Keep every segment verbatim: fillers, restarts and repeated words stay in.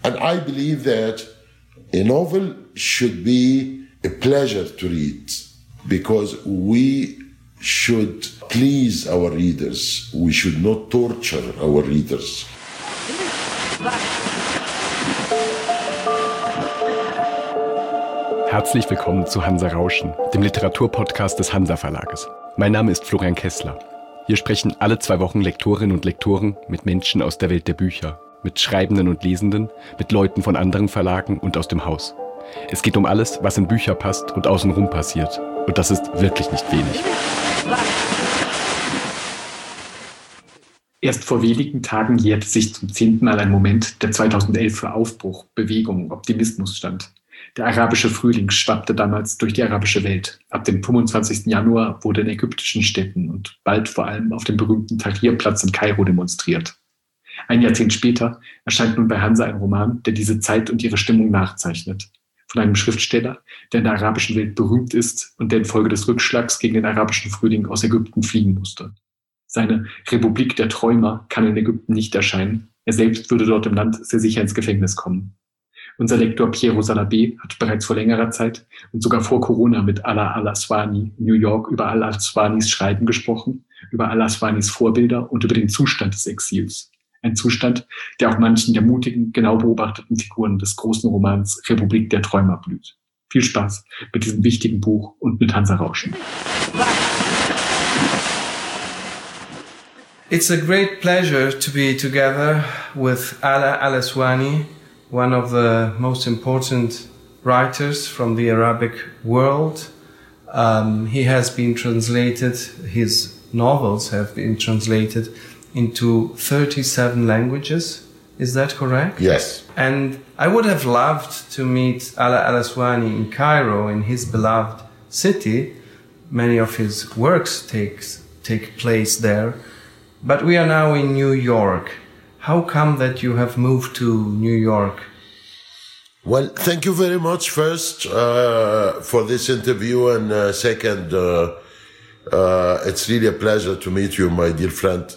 And I believe that a novel should be a pleasure to read because we should please our readers. We should not torture our readers. Herzlich willkommen zu Hansa Rauschen, dem Literaturpodcast des Hansa Verlages. Mein Name ist Florian Kessler. Hier sprechen alle zwei Wochen Lektorinnen und Lektoren mit Menschen aus der Welt der Bücher, mit Schreibenden und Lesenden, mit Leuten von anderen Verlagen und aus dem Haus. Es geht um alles, was in Bücher passt und außenrum passiert. Und das ist wirklich nicht wenig. Erst vor wenigen Tagen jährte sich zum zehnten Mal ein Moment, der zweitausendelf für Aufbruch, Bewegung, Optimismus stand. Der arabische Frühling schwappte damals durch die arabische Welt. Ab dem fünfundzwanzigsten Januar wurde in ägyptischen Städten und bald vor allem auf dem berühmten Tahrirplatz in Kairo demonstriert. Ein Jahrzehnt später erscheint nun bei Hansa ein Roman, der diese Zeit und ihre Stimmung nachzeichnet. Von einem Schriftsteller, der in der arabischen Welt berühmt ist und der infolge des Rückschlags gegen den arabischen Frühling aus Ägypten fliehen musste. Seine Republik der Träumer kann in Ägypten nicht erscheinen. Er selbst würde dort im Land sehr sicher ins Gefängnis kommen. Unser Lektor Piero Salabé hat bereits vor längerer Zeit und sogar vor Corona mit Ala al-Aswany in New York über al-Aswanys Schreiben gesprochen, über al-Aswanys Vorbilder und über den Zustand des Exils. Ein Zustand, der auch manchen der mutigen, genau beobachteten Figuren des großen Romans Republik der Träumer blüht. Viel Spaß mit diesem wichtigen Buch und mit Hansa Rauschen. It's a great pleasure to be together with Ala al-Aswany, one of the most important writers from the Arabic world. Um, he has been translated, his novels have been translated into thirty-seven languages. Is that correct? Yes. And I would have loved to meet Ala al-Aswany in Cairo, in his beloved city. Many of his works takes, take place there. But we are now in New York. How come that you have moved to New York? Well, thank you very much first uh, for this interview, and uh, second, uh, uh, it's really a pleasure to meet you, my dear friend.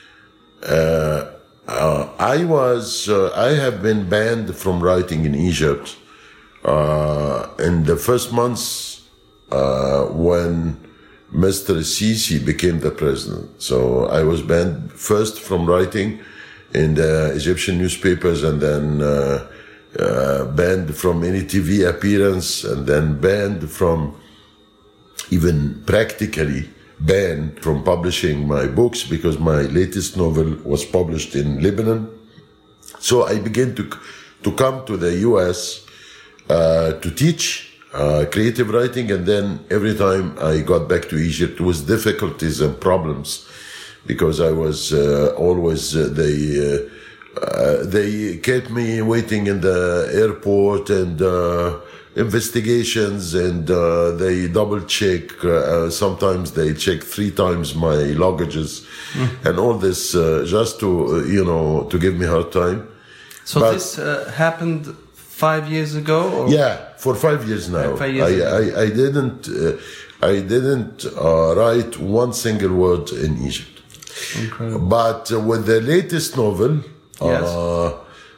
Uh, uh, I was, uh, I have been banned from writing in Egypt uh, in the first months uh, when Mister Sisi became the president. So I was banned first from writing in the Egyptian newspapers, and then uh, uh, banned from any T V appearance, and then banned from, even practically banned from publishing my books because my latest novel was published in Lebanon. So I began to to come to the U S uh, to teach Uh, creative writing, and then every time I got back to Egypt with difficulties and problems because I was uh, always uh, they uh, uh, they kept me waiting in the airport, and uh, investigations, and uh, they double check. Uh, sometimes they check three times my luggages, mm. and all this uh, just to uh, you know to give me hard time. So but, this uh, happened five years ago? Or? Yeah, for five years now. Five years I, ago. I, I didn't, uh, I didn't uh, write one single word in Egypt. Incredible. But uh, with the latest novel, yes. uh,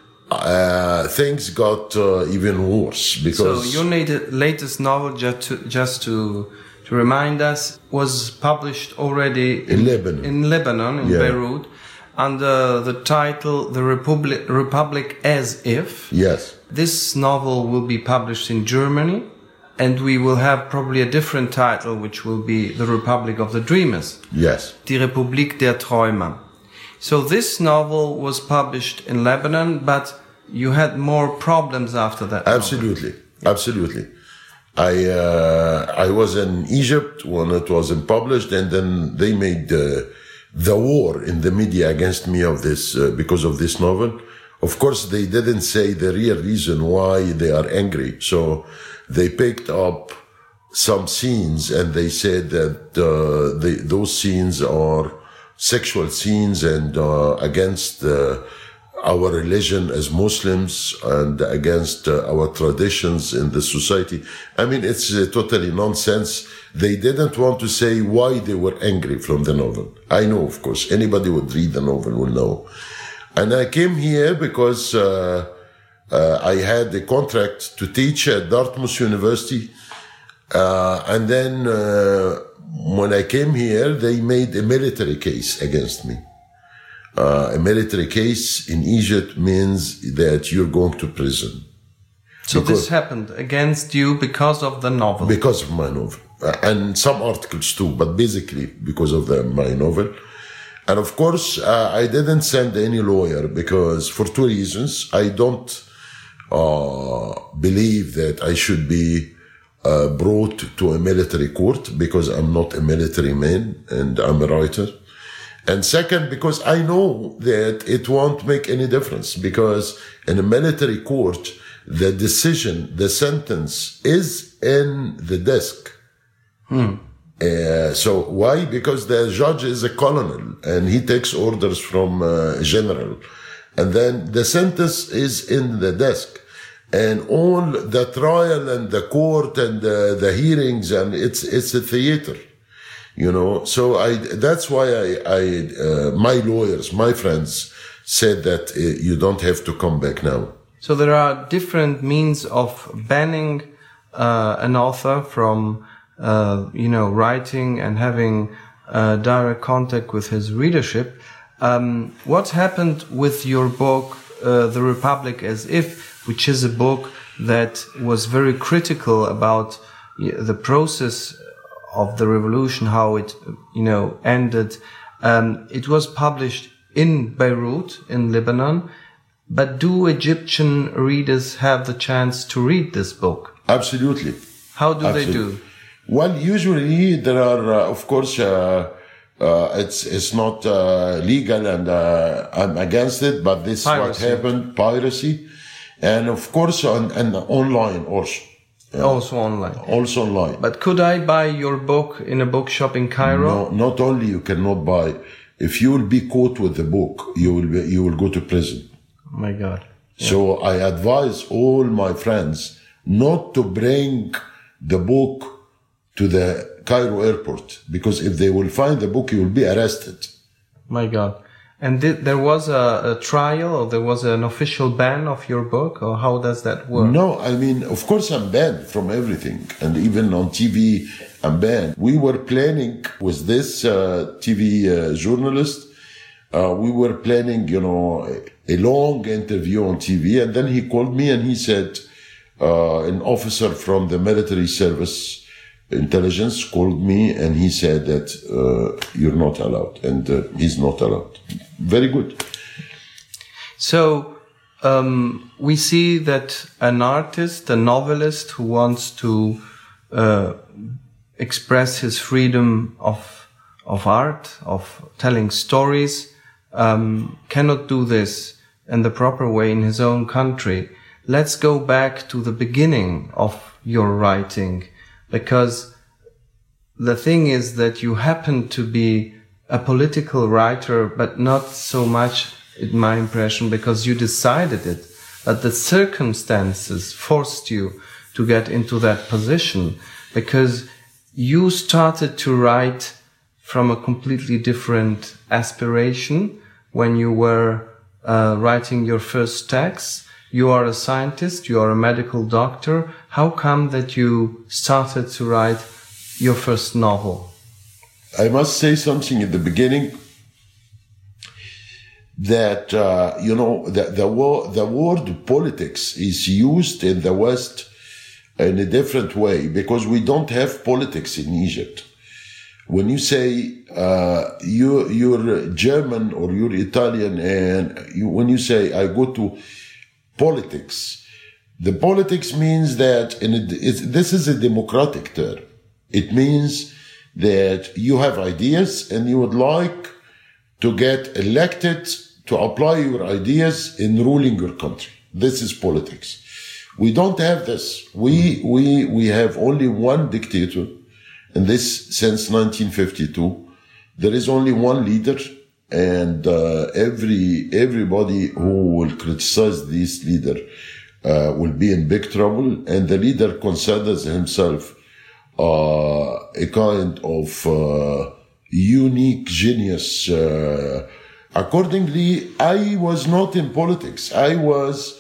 uh, things got uh, even worse because. So your latest novel, just to, just to to remind us, was published already in, in Lebanon. In Lebanon, in yeah. Beirut, under the title "The Republic, Republic as If." Yes. This novel will be published in Germany, and we will have probably a different title, which will be The Republic of the Dreamers. Yes. Die Republik der Träumer. So this novel was published in Lebanon, but you had more problems after that. Absolutely. Novel. Absolutely. I, uh, I was in Egypt when it wasn't published, and then they made uh, the war in the media against me of this, uh, because of this novel. Of course, they didn't say the real reason why they are angry. So they picked up some scenes and they said that uh, they, those scenes are sexual scenes and uh, against uh, our religion as Muslims and against uh, our traditions in the society. I mean, it's uh, totally nonsense. They didn't want to say why they were angry from the novel. I know, of course, anybody would read the novel will know. And I came here because uh, Uh, I had a contract to teach at Dartmouth University. Uh, and then uh, when I came here, they made a military case against me. Uh, a military case in Egypt means that you're going to prison. So this happened against you because of the novel? Because of my novel. Uh, and some articles too, but basically because of the, my novel. And of course, uh, I didn't send any lawyer because for two reasons. I don't uh, believe that I should be uh, brought to a military court because I'm not a military man and I'm a writer. And second, because I know that it won't make any difference because in a military court, the decision, the sentence is in the desk. Hmm. Uh, so why? Because the judge is a colonel and he takes orders from uh, a general. And then the sentence is in the desk. And all the trial and the court and the, the hearings, and it's, it's a theater. You know, so I, that's why I, I, uh, my lawyers, my friends said that uh, you don't have to come back now. So there are different means of banning, uh, an author from, uh, you know, writing and having, uh, direct contact with his readership. Um, what happened with your book, uh, The Republic as If, which is a book that was very critical about the process of the revolution, how it, you know, ended. Um, it was published in Beirut, in Lebanon. But do Egyptian readers have the chance to read this book? Absolutely. How do Absolutely. they do? Well, usually there are, uh, of course, uh, uh, it's it's not uh, legal, and uh, I'm against it. But this Piracy. is what happened: piracy, and of course, on and online also. Yeah. Also online. Also online. But could I buy your book in a bookshop in Cairo? No, not only you cannot buy. If you will be caught with the book, you will be, you will go to prison. Oh my God. Yeah. So I advise all my friends not to bring the book to the Cairo airport, because if they will find the book, you will be arrested. My God. And did, there was a, a trial, or there was an official ban of your book, or how does that work? No, I mean, of course I'm banned from everything. And even on T V, I'm banned. We were planning with this uh, T V uh, journalist, uh, we were planning, you know, a, a long interview on T V. And then he called me and he said, uh, an officer from the military service intelligence called me and he said that uh, you're not allowed, and uh, he's not allowed. Very good. So um, we see that an artist, a novelist who wants to uh, express his freedom of of art, of telling stories, um, cannot do this in the proper way in his own country. Let's go back to the beginning of your writing. Because the thing is that you happen to be a political writer, but not so much, in my impression, because you decided it, but the circumstances forced you to get into that position, because you started to write from a completely different aspiration when you were uh, writing your first text. You are a scientist, you are a medical doctor. How come that you started to write your first novel? I must say something at the beginning that, uh, you know, the, the, wo- the word politics is used in the West in a different way, because we don't have politics in Egypt. When you say uh, you, you're German or you're Italian, and you, when you say I go to politics, the politics means that in a, it's, this is a democratic term. It means that you have ideas and you would like to get elected to apply your ideas in ruling your country. This is politics. We don't have this. We, we, we have only one dictator, and this since nineteen fifty-two. There is only one leader, and uh, every everybody who will criticize this leader uh, will be in big trouble. And the leader considers himself uh, a kind of uh, unique genius. Uh, accordingly, I was not in politics. I was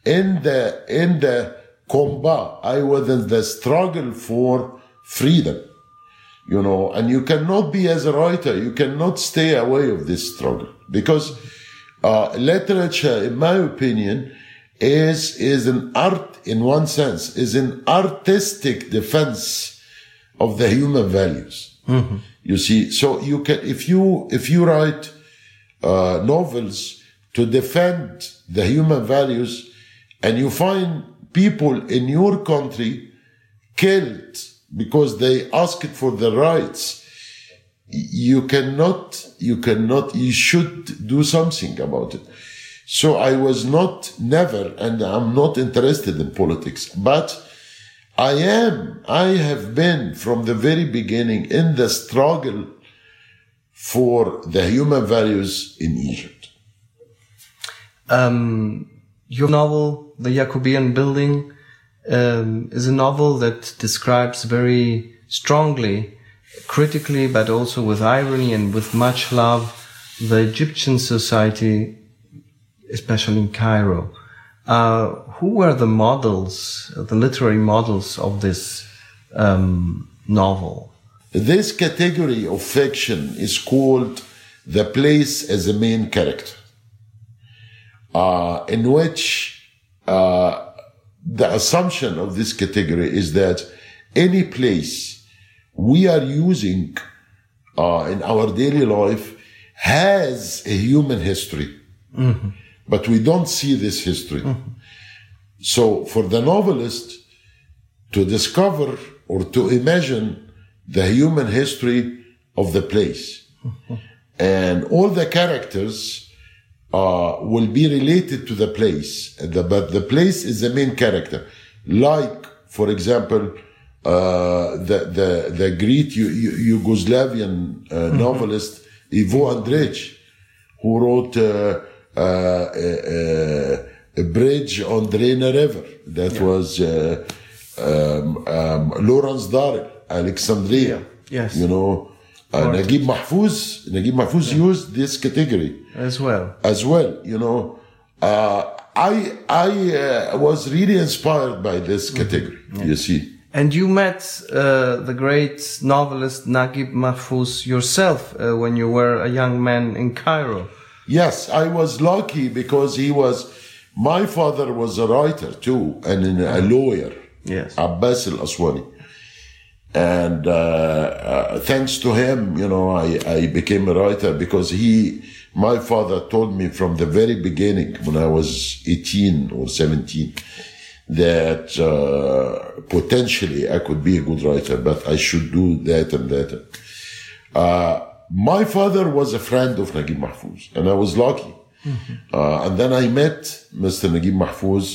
in the, in the combat. I was in the struggle for freedom, you know, and you cannot be as a writer, you cannot stay away of this struggle because, uh, literature, in my opinion, is, is an art in one sense, is an artistic defense of the human values. Mm-hmm. You see, so you can, if you, if you write, uh, novels to defend the human values and you find people in your country killed because they asked for the rights, you cannot, you cannot, you should do something about it. So I was not, never, and I'm not interested in politics, but I am, I have been from the very beginning in the struggle for the human values in Egypt. Um, your novel, The Jacobean Building, um, is a novel that describes very strongly, critically, but also with irony and with much love, the Egyptian society, especially in Cairo. Uh, who were the models, the literary models of this um, novel? This category of fiction is called the place as a main character, uh, in which uh, the assumption of this category is that any place we are using uh, in our daily life has a human history. Mm-hmm. But we don't see this history. Mm-hmm. So for the novelist to discover or to imagine the human history of the place. Mm-hmm. And all the characters uh, will be related to the place. The, but the place is the main character. Like, for example, uh, the, the, the great U- U- Yugoslavian uh, mm-hmm. novelist Ivo Andrić, who wrote uh, Uh, uh, a bridge on Drina River. That yeah. was uh, um, um, Lawrence Darrell, Alexandria. Yeah. Yes. You know, uh, Naguib Mahfouz. Naguib Mahfouz yeah. used this category as well. As well, you know, uh, I I uh, was really inspired by this category. Mm-hmm. Yeah. You see. And you met uh, the great novelist Naguib Mahfouz yourself uh, when you were a young man in Cairo. Yes, I was lucky because he was, my father was a writer too, and a lawyer. Yes. Abbas al-Aswani. And uh, uh, thanks to him, you know, I, I became a writer because he, my father told me from the very beginning when I was eighteen or seventeen that uh, potentially I could be a good writer, but I should do that and that. Uh, My father was a friend of Naguib Mahfouz, and I was lucky. Mm-hmm. Uh, and then I met Mister Naguib Mahfouz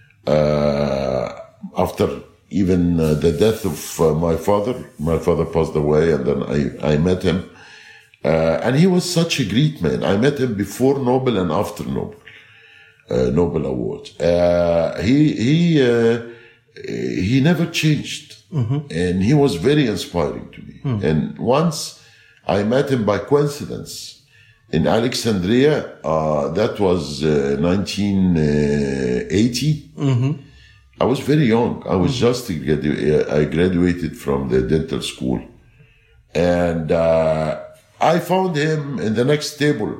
uh, after even uh, the death of uh, my father. My father passed away, and then I, I met him. Uh, and he was such a great man. I met him before Nobel and after Nobel, uh, Nobel Award. Uh, he he uh, he never changed, mm-hmm. and he was very inspiring to me. Mm. And once I met him by coincidence in Alexandria. Uh, that was uh, nineteen eighty. Mm-hmm. I was very young. I was mm-hmm. just gradu- I graduated from the dental school, and uh, I found him in the next table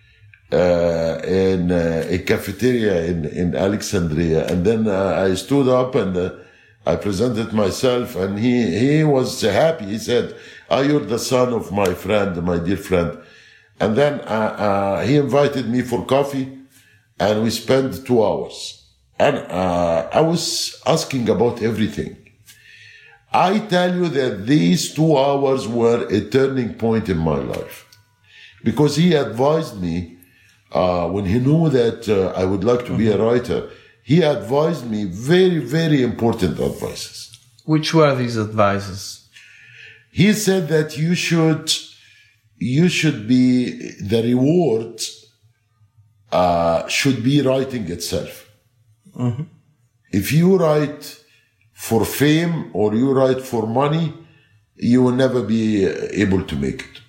uh, in uh, a cafeteria in in Alexandria. And then uh, I stood up and uh, I presented myself, and he he was happy. He said, "Ah, you're the son of my friend, my dear friend." And then uh, uh, he invited me for coffee, and we spent two hours. And uh, I was asking about everything. I tell you that these two hours were a turning point in my life. Because he advised me, uh, when he knew that uh, I would like to be a writer, he advised me very, very important advices. Which were these advices? He said that you should, you should be, the reward uh, should be writing itself. Mm-hmm. If you write for fame or you write for money, you will never be able to make it.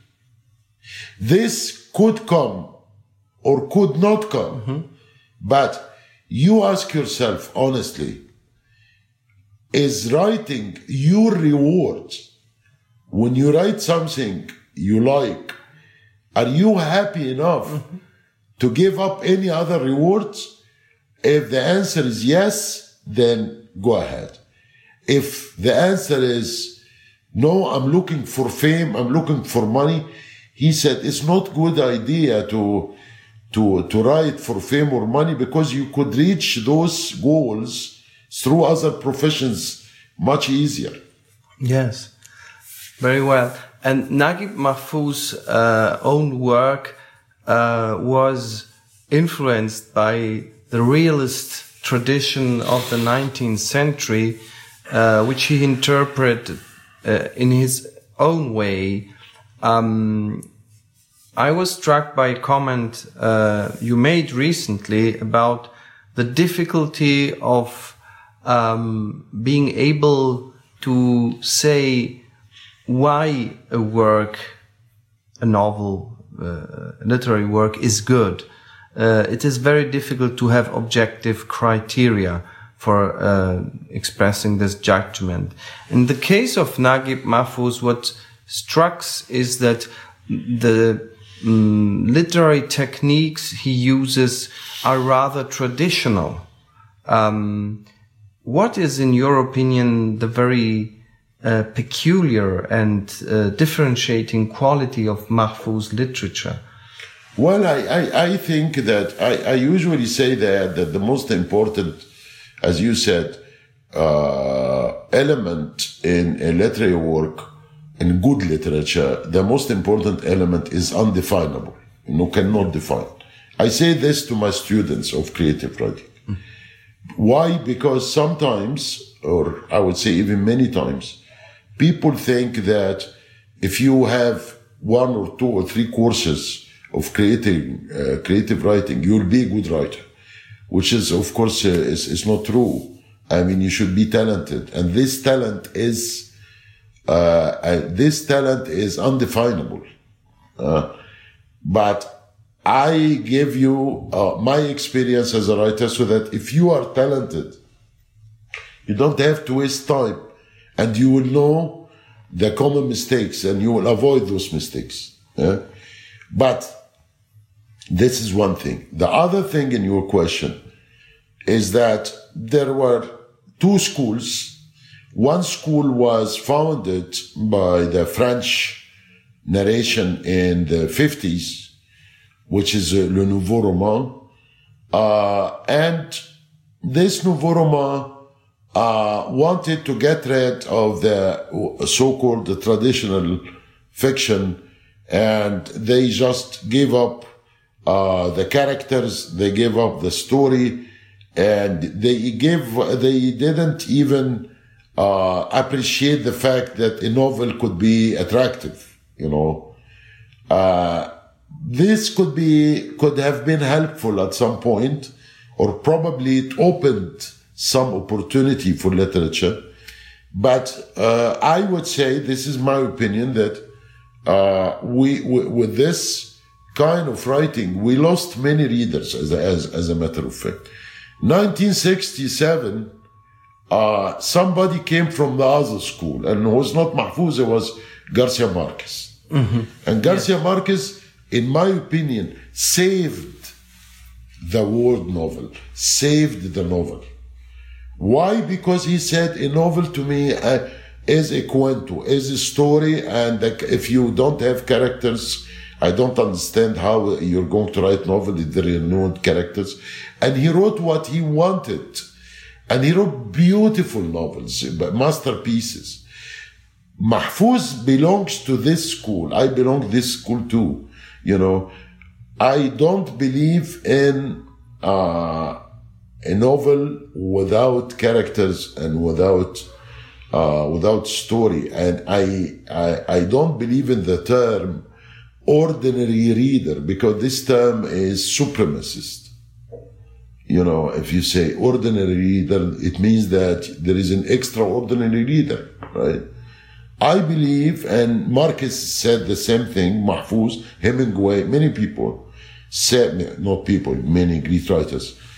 This could come or could not come, mm-hmm. but you ask yourself honestly, is writing your reward? When you write something you like, are you happy enough mm-hmm. to give up any other rewards? If the answer is yes, then go ahead. If the answer is no, I'm looking for fame, I'm looking for money, he said it's not good idea to to to write for fame or money, because you could reach those goals through other professions much easier. Yes, very well. And Naguib Mahfouz's uh, own work uh, was influenced by the realist tradition of the nineteenth century, uh, which he interpreted uh, in his own way. Um, I was struck by a comment uh, you made recently about the difficulty of um, being able to say why a work, a novel, uh, a literary work is good. Uh, it is very difficult to have objective criteria for uh, expressing this judgment. In the case of Naguib Mahfouz, what strikes is that the um, literary techniques he uses are rather traditional. Um, what is, in your opinion, the very uh, peculiar and uh, differentiating quality of Mahfouz literature? Well, I, I, I think that I, I usually say that, that the most important, as you said, uh, element in a literary work, in good literature, the most important element is undefinable. You know, cannot define. I say this to my students of creative writing. Mm. Why? Because sometimes, or I would say even many times, people think that if you have one or two or three courses of creating, uh, creative writing, you'll be a good writer, which is, of course, uh, is, is not true. I mean, you should be talented. And this talent is, uh, uh this talent is undefinable. Uh, but I give you uh, my experience as a writer, so that if you are talented, you don't have to waste time, and you will know the common mistakes and you will avoid those mistakes. Uh, but this is one thing. The other thing in your question is that there were two schools. One school was founded by the French narration in the fifties, which is uh, Le Nouveau Roman. Uh, and this Nouveau Roman uh, wanted to get rid of the so-called traditional fiction, and they just gave up uh, the characters, they gave up the story, and they gave, they didn't even uh, appreciate the fact that a novel could be attractive, you know. Uh, this could be, could have been helpful at some point, or probably it opened some opportunity for literature. But uh, I would say, this is my opinion, that uh, we, we with this kind of writing, we lost many readers, as a, as, as a matter of fact. nineteen sixty-seven, uh, somebody came from the other school, and it was not Mahfouz, it was Garcia Marquez. Mm-hmm. And Garcia yeah. Marquez, in my opinion, saved the word novel, saved the novel. Why? Because he said a novel to me uh, is a cuento, is a story, and uh, if you don't have characters, I don't understand how you're going to write novel if there are no characters. And he wrote what he wanted. And he wrote beautiful novels, masterpieces. Mahfouz belongs to this school. I belong to this school too. You know, I don't believe in uh, a novel without characters and without uh, without story. And I, I I don't believe in the term ordinary reader, because this term is supremacist. You know, if you say ordinary reader, it means that there is an extraordinary reader, right? I believe, and Marquez said the same thing, Mahfouz, Hemingway, many people said, not people, many Greek writers,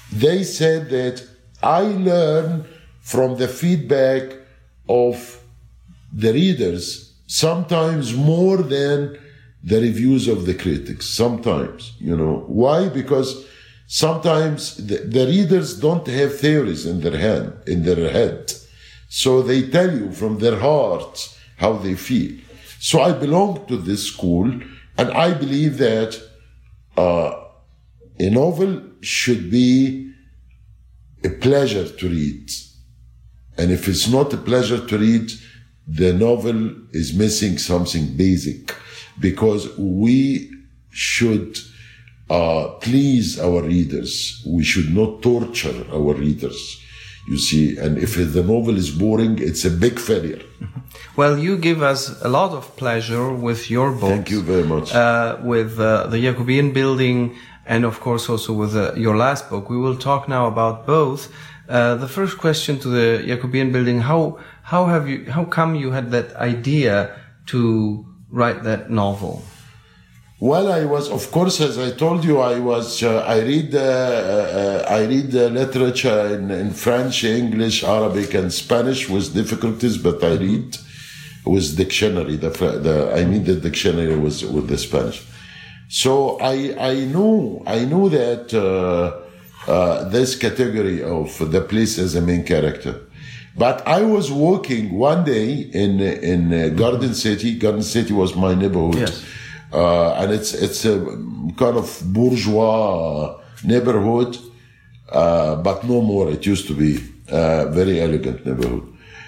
they said that I learn from the feedback of the readers, sometimes more than the reviews of the critics. Sometimes, you know. Why? Because sometimes the, the readers don't have theories in their hand, in their head. So they tell you from their hearts how they feel. So I belong to this school, and I believe that uh, a novel should be a pleasure to read. And if it's not a pleasure to read, the novel is missing something basic, because we should uh, please our readers. We should not torture our readers, you see. And if the novel is boring, it's a big failure. Well, you give us a lot of pleasure with your books. Thank you very much. Uh, with uh, the Jacobean Building, and of course also with uh, your last book. We will talk now about both. Uh, the first question to the Jacobean Building: How how have you? How come you had that idea to write that novel? Well, I was, of course, as I told you, I was. Uh, I read. Uh, uh, I read uh, literature in, in French, English, Arabic, and Spanish with difficulties, but I read with dictionary. The, the I mean, the dictionary was with the Spanish. So I I knew I knew that. Uh, Uh, this category of the police as a main character. But I was walking one day in in uh, Garden City. Garden City was my neighborhood. Yes. Uh, and it's it's a kind of bourgeois neighborhood, uh, but no more. It used to be a very elegant neighborhood.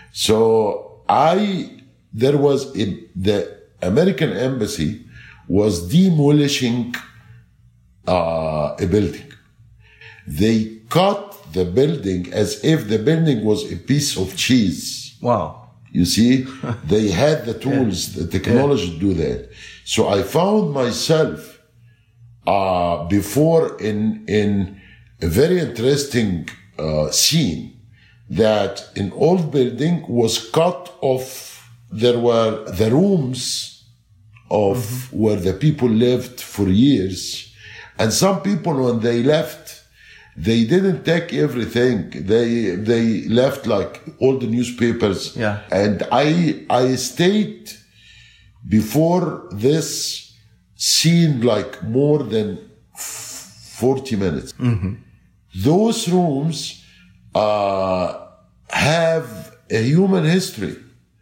So I, there was, a, the American embassy was demolishing uh, a building. They cut the building as if the building was a piece of cheese. Wow. You see, they had the tools, yeah. the technology yeah. to do that. So I found myself uh, before in in a very interesting uh, scene that an old building was cut off. There were the rooms of mm-hmm. where the people lived for years. And some people, when they left, they didn't take everything. They they left like all the newspapers. Yeah. And I I stayed before this scene like more than forty minutes. Mm-hmm. Those rooms uh, have a human history.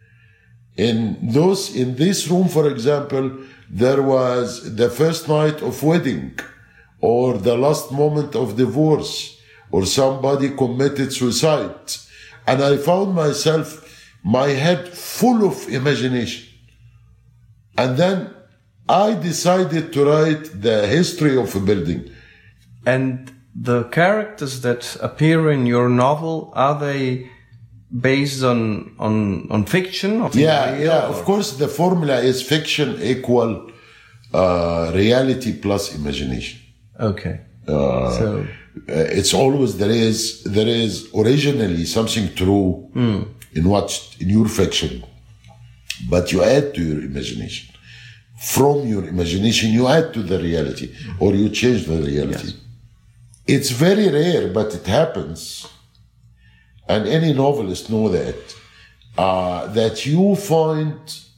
In those in this room, for example, there was the first night of wedding, or the last moment of divorce, or somebody committed suicide. And I found myself, my head full of imagination. And then I decided to write the history of a building. And the characters that appear in your novel, are they based on on, on fiction? Of yeah, yeah. Or? Of course, the formula is fiction equal uh, reality plus imagination. Okay. Uh, so it's always there is there is originally something true mm. in what in your fiction, but you add to your imagination. From your imagination, you add to the reality, or you change the reality. Yes. It's very rare, but it happens, and any novelist know that uh, that you find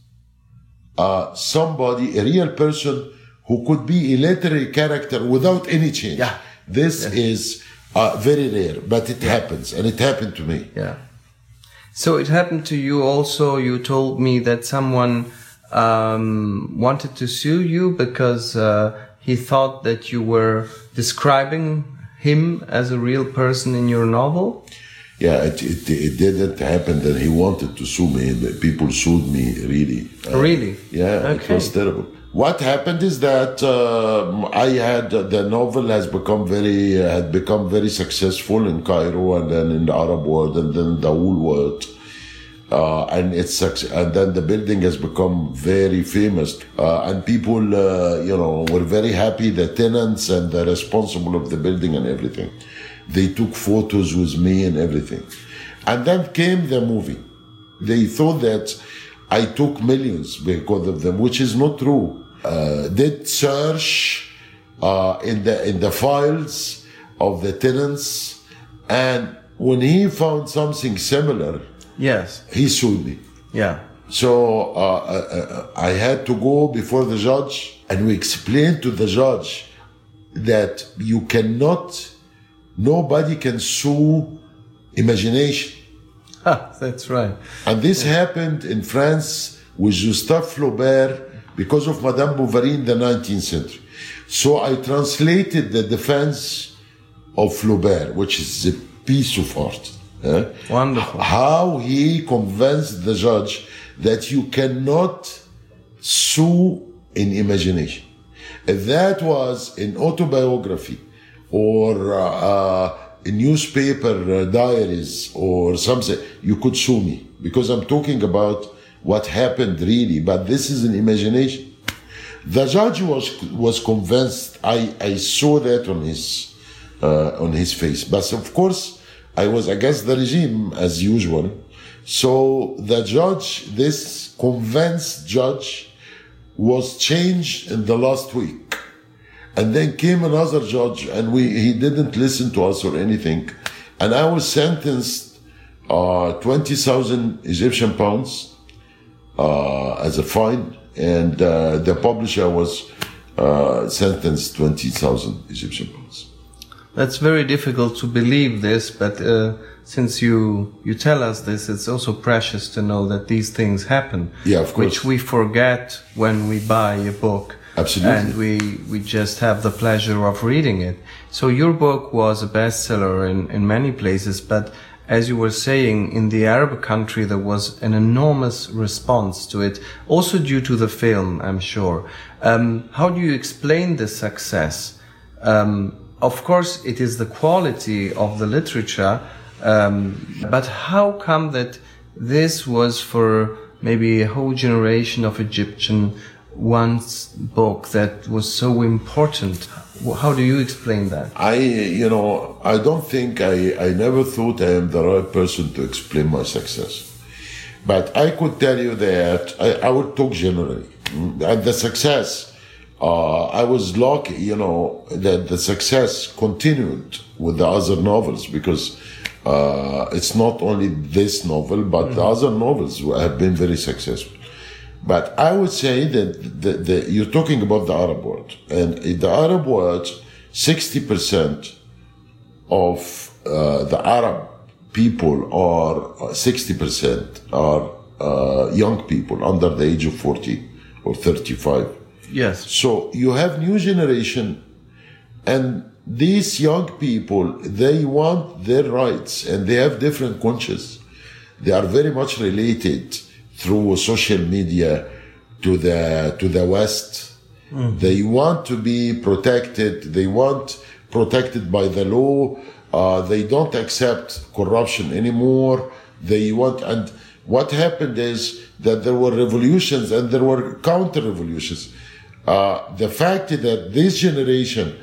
uh, somebody, a real person, who could be a literary character without any change. Yeah. This yes. is uh, very rare, but it happens, and it happened to me. Yeah. So it happened to you also. You told me that someone um, wanted to sue you because uh, he thought that you were describing him as a real person in your novel. Yeah, it, it, it didn't happen that he wanted to sue me. People sued me, really. Uh, really? Yeah, okay. It was terrible. What happened is that uh, I had uh, the novel has become very uh, had become very successful in Cairo, and then in the Arab world, and then the whole world, uh, and it's and then the building has become very famous, uh, and people uh, you know were very happy. The tenants and the responsible of the building and everything, they took photos with me and everything, and then came the movie. They thought that I took millions because of them, which is not true. Uh, did search uh, in the in the files of the tenants, and when he found something similar, Yes. he sued me. Yeah. So uh, uh, I had to go before the judge, and we explained to the judge that you cannot, nobody can sue imagination. Ah, that's right. And this happened in France with Gustave Flaubert because of Madame Bovary in the nineteenth century. So I translated the defense of Flaubert, which is a piece of art. eh? Wonderful. How he convinced the judge that you cannot sue in imagination. If that was an autobiography or uh, uh, a newspaper uh, diaries or something, you could sue me because I'm talking about what happened really, but this is an imagination. The judge was was convinced. I, I saw that on his uh, on his face, but of course I was against the regime as usual. So the judge, this convinced judge, was changed in the last week. And then came another judge, and we he didn't listen to us or anything. And I was sentenced uh, twenty thousand Egyptian pounds uh, as a fine, and uh, the publisher was uh, sentenced twenty thousand Egyptian pounds. That's very difficult to believe this, but uh, since you you tell us this, it's also precious to know that these things happen. Yeah, of course. Which we forget when we buy a book. Absolutely. And we, we just have the pleasure of reading it. So your book was a bestseller in, in many places, but as you were saying, in the Arab country there was an enormous response to it, also due to the film, I'm sure. Um, how do you explain the success? Um, of course, it is the quality of the literature, um, but how come that this was for maybe a whole generation of Egyptian one's book that was so important? How do you explain that? I, you know, I don't think I, I never thought I am the right person to explain my success. But I could tell you that I, I would talk generally. And the success, uh, I was lucky, you know, that the success continued with the other novels because uh, it's not only this novel, but mm-hmm. the other novels have been very successful. But I would say that the, the, you're talking about the Arab world. And in the Arab world, sixty percent of uh, the Arab people are, sixty percent are uh, young people under the age of forty or thirty-five. Yes. So you have new generation, and these young people, they want their rights, and they have different conscience. They are very much related through social media to the to the West. Mm-hmm. They want to be protected. They want protected by the law. Uh, they don't accept corruption anymore. They want, and what happened is that there were revolutions and there were counter-revolutions. Uh, the fact that this generation,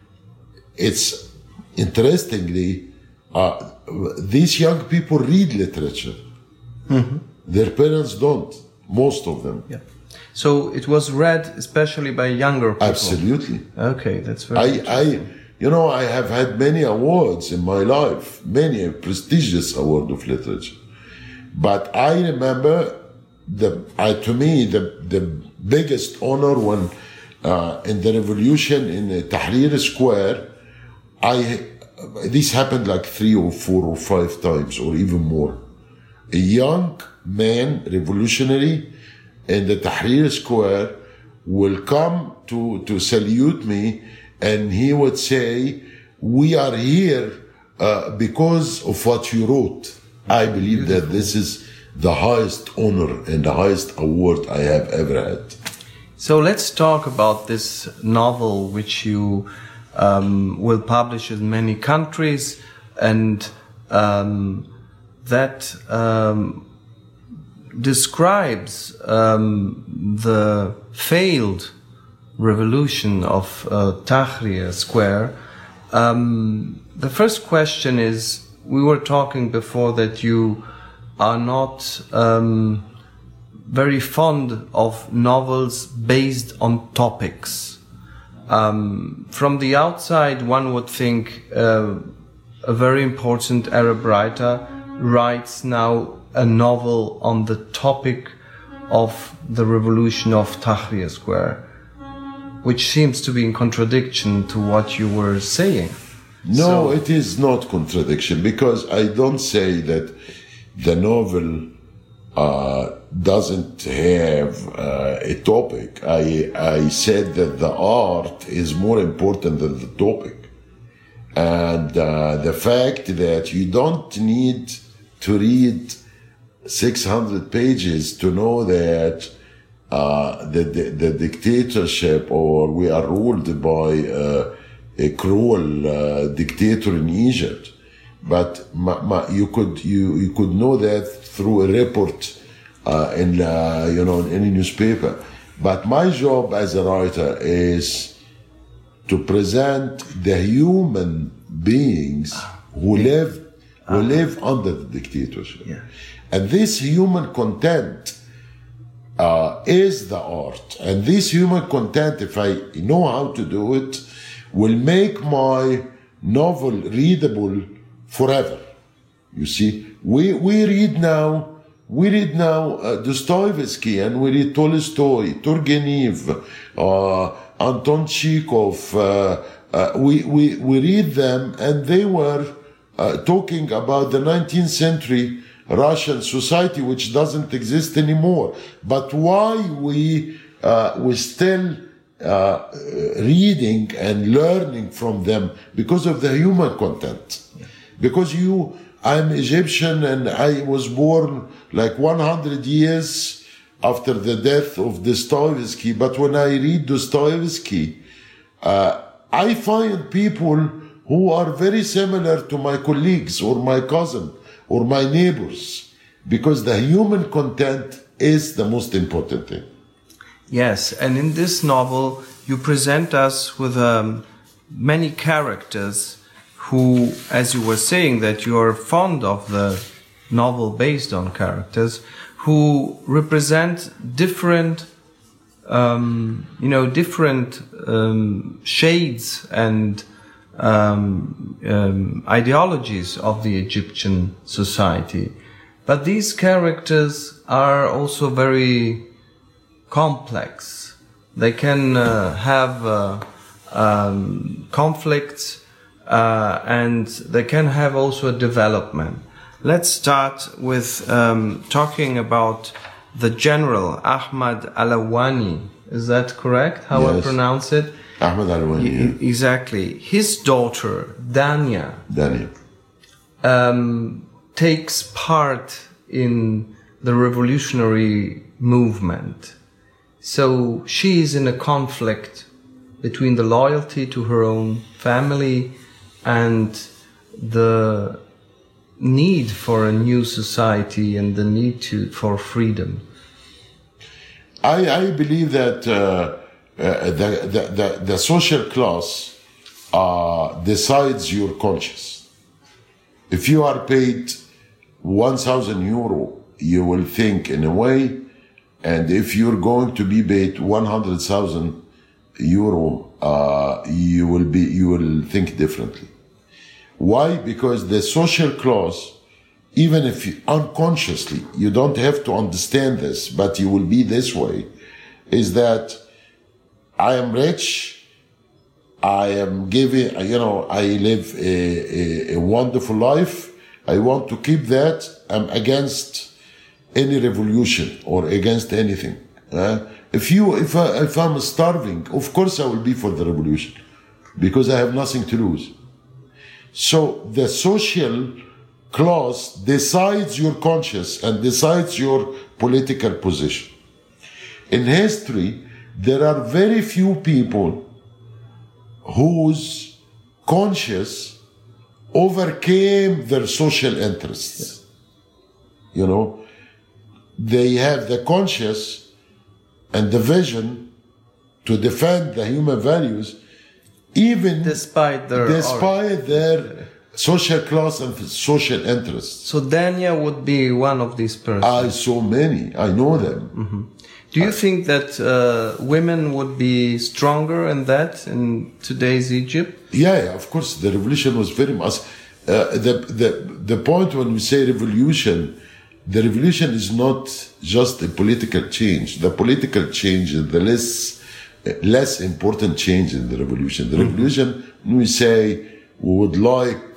it's interestingly, uh, these young people read literature. Mm-hmm. Their parents don't, most of them. Yeah. So it was read especially by younger people. Absolutely. Okay, that's very I, interesting. I, you know, I have had many awards in my life, many a prestigious award of literature. But I remember the, I, to me, the, the biggest honor when, uh, in the revolution in uh, Tahrir Square, I, this happened like three or four or five times or even more. A young man, revolutionary, in the Tahrir Square will come to, to salute me, and he would say, "We are here uh, because of what you wrote." I believe that this is the highest honor and the highest award I have ever had. So let's talk about this novel, which you um, will publish in many countries, and um, that um, describes um, the failed revolution of uh, Tahrir Square. Um, the first question is, we were talking before that you are not um, very fond of novels based on topics. Um, from the outside, one would think uh, a very important Arab writer writes now a novel on the topic of the revolution of Tahrir Square, which seems to be in contradiction to what you were saying. No, so, it is not contradiction, because I don't say that the novel uh, doesn't have uh, a topic. I, I said that the art is more important than the topic. And uh, the fact that you don't need to read six hundred pages to know that uh, the, the, the dictatorship, or we are ruled by uh, a cruel uh, dictator in Egypt. But ma, ma, you could you, you could know that through a report uh, in uh, you know in any newspaper. But my job as a writer is to present the human beings who live who live under the dictatorship. Yeah. And this human content uh, is the art. And this human content, if I know how to do it, will make my novel readable forever. You see, we we read now, we read now uh, Dostoevsky, and we read Tolstoy, Turgenev, uh, Anton Chekhov. Uh, uh, we we we read them, and they were uh, talking about the nineteenth century Russian society, which doesn't exist anymore. But why we uh, we still uh, reading and learning from them? Because of the human content. Because you, I'm Egyptian, and I was born like one hundred years after the death of Dostoevsky. But when I read Dostoevsky, uh, I find people who are very similar to my colleagues or my cousin or my neighbors, because the human content is the most important thing. Yes, and in this novel, you present us with um, many characters who, as you were saying, that you are fond of the novel based on characters, who represent different, um, you know, different um, shades and um, um, ideologies of the Egyptian society. But these characters are also very complex. They can uh, have uh, um, conflicts, Uh, and they can have also a development. Let's start with um, talking about the general Ahmad Alawani. Is that correct? How yes. I pronounce it? Ahmad Alawani. Yeah. Exactly. His daughter Dania, Dania. Um, takes part in the revolutionary movement. So she is in a conflict between the loyalty to her own family and the need for a new society and the need to for freedom. I, I believe that uh, uh, the, the, the, the social class uh, decides your conscience. If you are paid one thousand euro, you will think in a way, and if you're going to be paid one hundred thousand euro, uh, you will be you will think differently. Why? Because the social class, even if you, unconsciously, you don't have to understand this, but you will be this way, is that I am rich, I am giving, you know, I live a, a, a wonderful life, I want to keep that, I'm against any revolution or against anything. Uh, if you, if, I, if I'm starving, of course I will be for the revolution, because I have nothing to lose. So the social class decides your conscience and decides your political position. In history, there are very few people whose conscience overcame their social interests. You know, they have the conscience and the vision to defend the human values, even despite their despite their social class and social interests. So Dania would be one of these persons. I saw many. I know them. Mm-hmm. Do you think that uh, women would be stronger in that in today's Egypt? Yeah, yeah, of course. The revolution was very much. Uh, the, the, the point when we say revolution, the revolution is not just a political change. The political change is the less, uh, less important change in the revolution. The mm-hmm. revolution, when we say we would like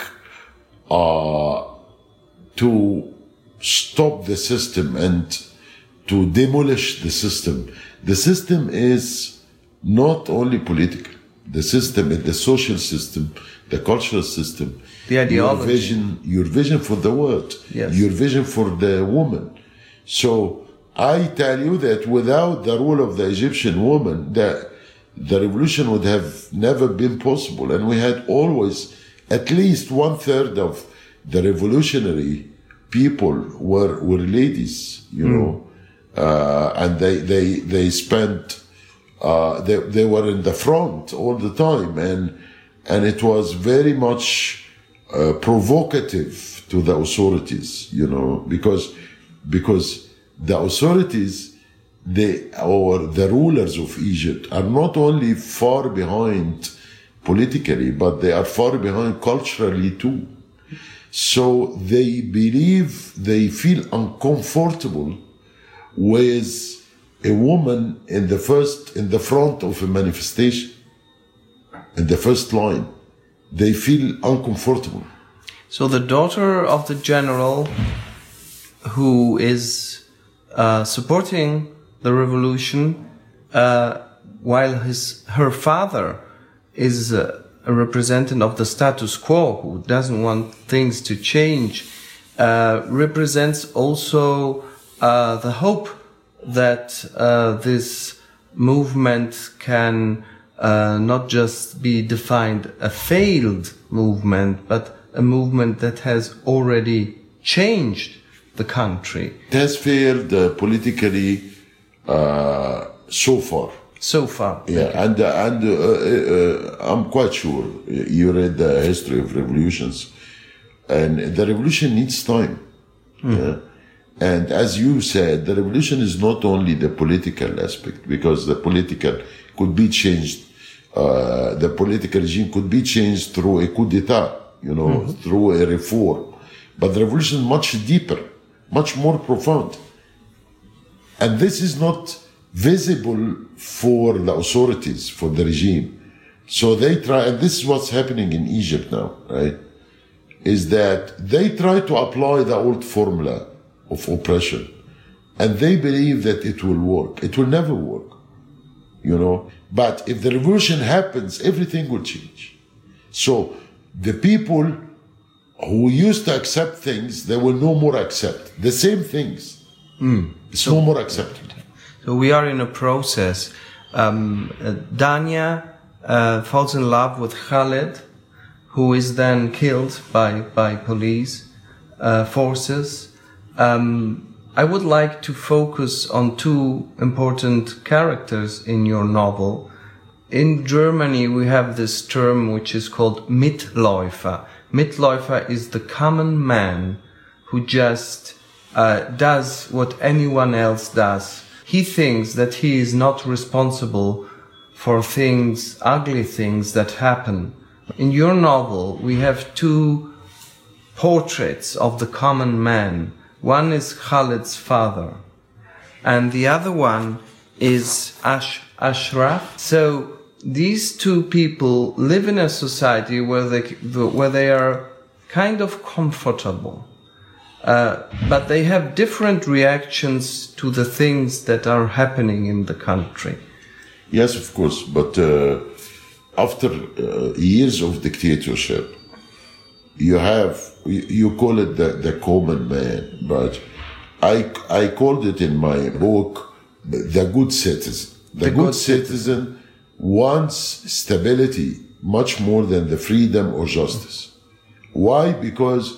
uh, to stop the system and to demolish the system. The system is not only political. The system is the social system, the cultural system, the ideology, your vision, your vision for the world, yes. your vision for the woman. So I tell you that without the rule of the Egyptian woman, the, the revolution would have never been possible. And we had always at least one third of the revolutionary people were, were ladies, you mm. know. Uh, and they, they, they spent, uh, they, they were in the front all the time. And, and it was very much, uh, provocative to the authorities, you know, because, because the authorities, they, or the rulers of Egypt are not only far behind politically, but they are far behind culturally too. So they believe, they feel uncomfortable with a woman in the first, in the front of a manifestation, in the first line. They feel uncomfortable. So the daughter of the general who is uh, supporting the revolution, uh, while his, her father is uh, a representative of the status quo, who doesn't want things to change, uh, represents also Uh, the hope that uh, this movement can uh, not just be defined a failed movement, but a movement that has already changed the country. It has failed uh, politically uh, so far. So far. Yeah, okay. and uh, and uh, uh, I'm quite sure you read the history of revolutions, and the revolution needs time. Mm. Yeah? And as you said, the revolution is not only the political aspect, because the political could be changed, uh, the political regime could be changed through a coup d'etat, you know, mm-hmm. through a reform. But the revolution is much deeper, much more profound. And this is not visible for the authorities, for the regime. So they try, and this is what's happening in Egypt now, right? Is that they try to apply the old formula of oppression, and they believe that it will work. It will never work, you know. But if the revolution happens, everything will change. So the people who used to accept things, they will no more accept the same things. Mm. It's so, no more accepted. So we are in a process. Um, uh, Dania uh, falls in love with Khaled, who is then killed by by police uh, forces. Um, I would like to focus on two important characters in your novel. In Germany, we have this term which is called Mitläufer. Mitläufer is the common man who just uh, does what anyone else does. He thinks that he is not responsible for things, ugly things that happen. In your novel, we have two portraits of the common man. One is Khaled's father, and the other one is Ash- Ashraf. So these two people live in a society where they, where they are kind of comfortable, uh, but they have different reactions to the things that are happening in the country. Yes, of course, but uh, after uh, years of dictatorship, you have, you call it the, the common man, but I, I called it in my book the good citizen. The, the good, good citizen wants stability much more than the freedom or justice. Why? Because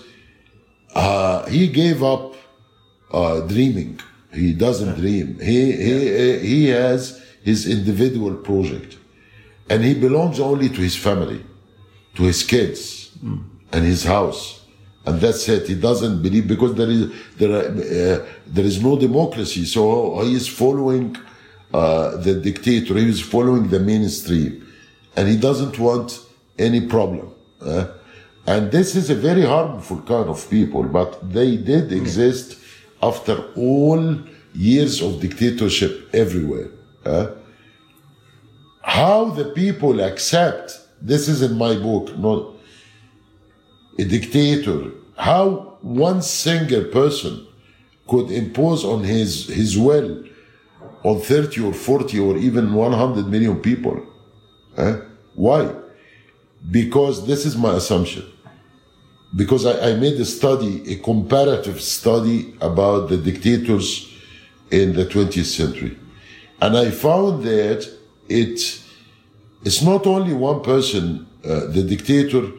uh, he gave up uh, dreaming. He doesn't dream. He, he, he has his individual project, and he belongs only to his family, to his kids, mm. and his house. And that's it. He doesn't believe because there is there are, uh, there is no democracy. So he is following uh, the dictator. He is following the mainstream, and he doesn't want any problem. Uh, and this is a very harmful kind of people. But they did exist after all years of dictatorship everywhere. Uh, how the people accept this is in my book. Not a dictator, how one single person could impose on his, his will on thirty or forty or even one hundred million people. Eh? Why? Because this is my assumption. Because I, I made a study, a comparative study about the dictators in the twentieth century. And I found that it, it's not only one person, uh, the dictator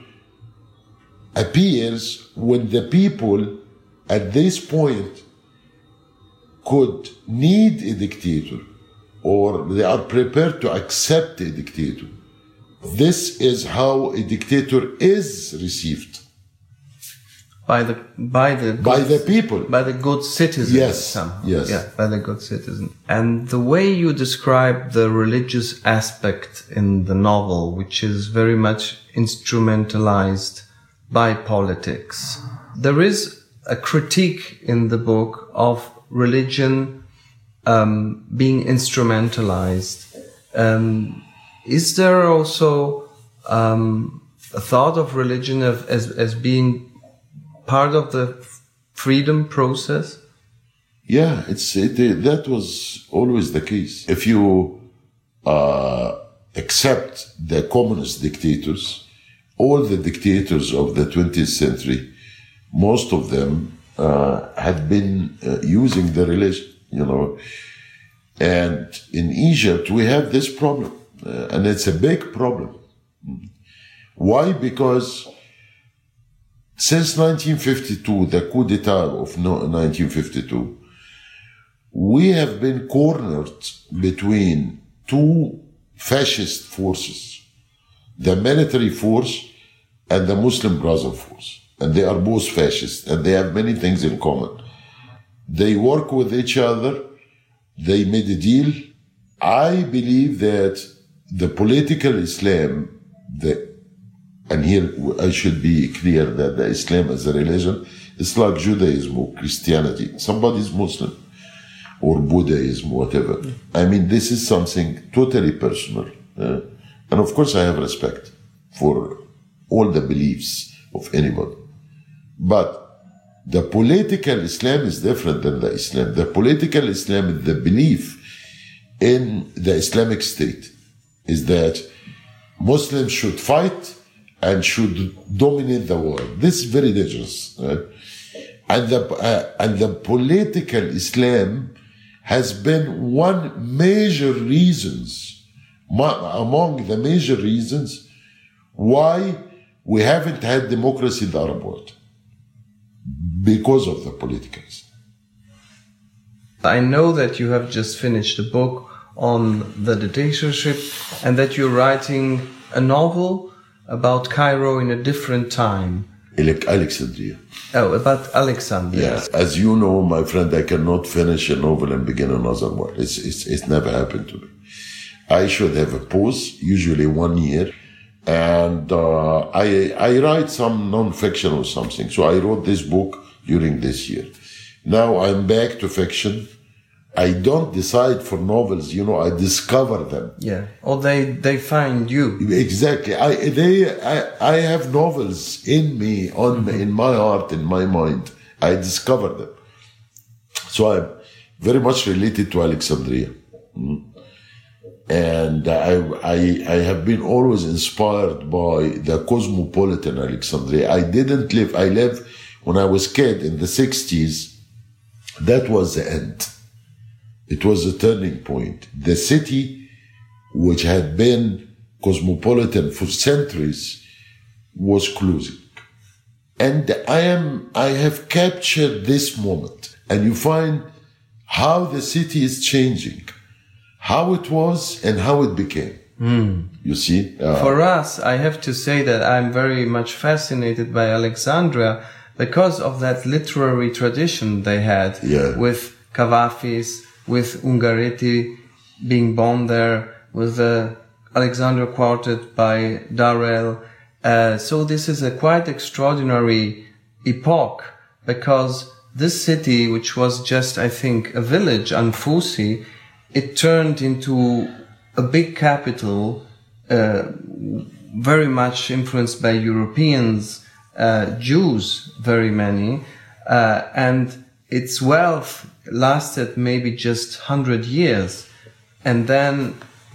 appears when the people at this point could need a dictator or they are prepared to accept a dictator. This is how a dictator is received. By the by the good, by the people. By the good citizen. Yes. Somehow. Yes. Yeah, by the good citizen. And the way you describe the religious aspect in the novel, which is very much instrumentalized by politics. There is a critique in the book of religion um, being instrumentalized. Um, is there also um, a thought of religion of, as, as being part of the freedom process? Yeah, it's it, it, that was always the case. If you uh, accept the communist dictators, all the dictators of the twentieth century, most of them uh, had been uh, using the religion, you know. And in Egypt, we have this problem, uh, and it's a big problem. Why? Because since nineteen fifty-two, the coup d'etat of nineteen fifty-two, we have been cornered between two fascist forces, the military force and the Muslim Brotherhood force. And they are both fascist, and they have many things in common. They work with each other. They made a deal. I believe that the political Islam, the, and here I should be clear that the Islam as a religion is like Judaism or Christianity. Somebody is Muslim or Buddhism, whatever. I mean, this is something totally personal. Uh, and of course I have respect for all the beliefs of anybody. But the political Islam is different than the Islam. The political Islam is the belief in the Islamic State, is that Muslims should fight and should dominate the world. This is very dangerous. Right? And the, uh, and the political Islam has been one major reasons, among the major reasons why we haven't had democracy in the Arab world, because of the political Islam. I know that you have just finished a book on the dictatorship and that you're writing a novel about Cairo in a different time. Alexandria. Oh, about Alexandria. Yes. As you know, my friend, I cannot finish a novel and begin another one. It's, it's, it's never happened to me. I should have a pause, usually one year. And uh, I I write some non-fiction or something. So I wrote this book during this year. Now I'm back to fiction. I don't decide for novels, you know, I discover them. Yeah. Or they, they find you. Exactly. I they I, I have novels in me, on mm-hmm. in my heart, in my mind. I discover them. So I'm very much related to Alexandria. Mm. And I, I, I have been always inspired by the cosmopolitan Alexandria. I didn't live, I lived when I was a kid in the sixties. That was the end. It was a turning point. The city, which had been cosmopolitan for centuries, was closing. And I am, I have captured this moment. And you find how the city is changing. How it was and how it became. Mm. You see? Uh, For us, I have to say that I'm very much fascinated by Alexandria because of that literary tradition they had yeah. with Cavafis, with Ungaretti being born there, with the Alexander Quartet by Darrell. Uh, so this is a quite extraordinary epoch, because this city, which was just, I think, a village, Anfusi, it turned into a big capital, uh, very much influenced by Europeans, uh, Jews, very many, uh, and its wealth lasted maybe just one hundred years, and then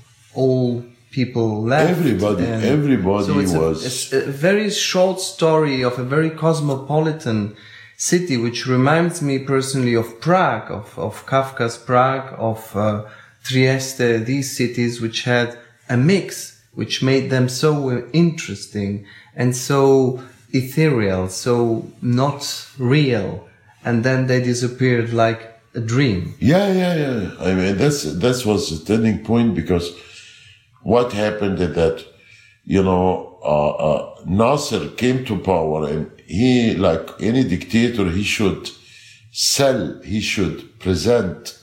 all people left. Everybody, everybody so it's was... A, it's a very short story of a very cosmopolitan city, which reminds me personally of Prague, of, of Kafka's Prague, of uh, Trieste, these cities which had a mix, which made them so interesting and so ethereal, so not real. And then they disappeared like a dream. Yeah, yeah, yeah. I mean, that's, that was a turning point, because what happened is that, you know, uh, uh, Nasser came to power, and he, like any dictator, he should sell, he should present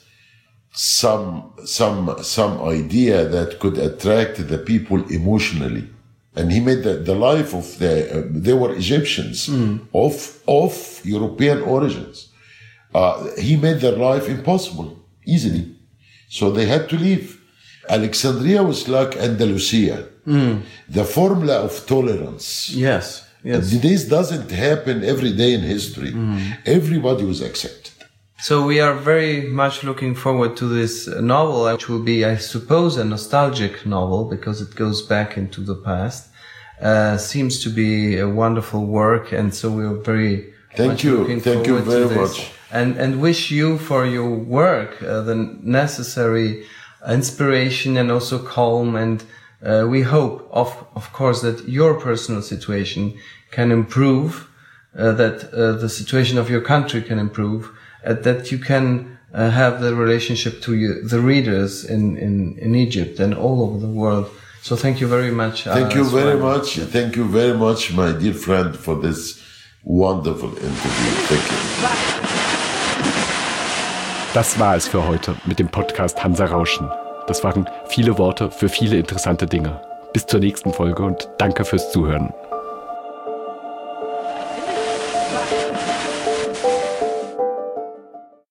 some, some, some idea that could attract the people emotionally. And he made the, the life of the, uh, they were Egyptians mm. of, of European origins. Uh, he made their life impossible, easily. So they had to leave. Alexandria was like Andalusia, mm. the formula of tolerance. Yes, yes. This doesn't happen every day in history. Mm. Everybody was accepted. So we are very much looking forward to this novel, which will be, I suppose, a nostalgic novel, because it goes back into the past. Uh, seems to be a wonderful work, and so we are very Thank much you. looking Thank forward you very to this. much. And, and wish you for your work uh, the necessary inspiration and also calm, and uh, we hope, of of course, that your personal situation can improve, uh, that uh, the situation of your country can improve, uh, that you can uh, have the relationship to you, the readers in, in, in Egypt and all over the world. So thank you very much. Thank uh, you very well. much. Thank you very much, my dear friend, for this wonderful interview. Thank you. Das war es für heute mit dem Podcast Hansa Rauschen. Das waren viele Worte für viele interessante Dinge. Bis zur nächsten Folge und danke fürs Zuhören.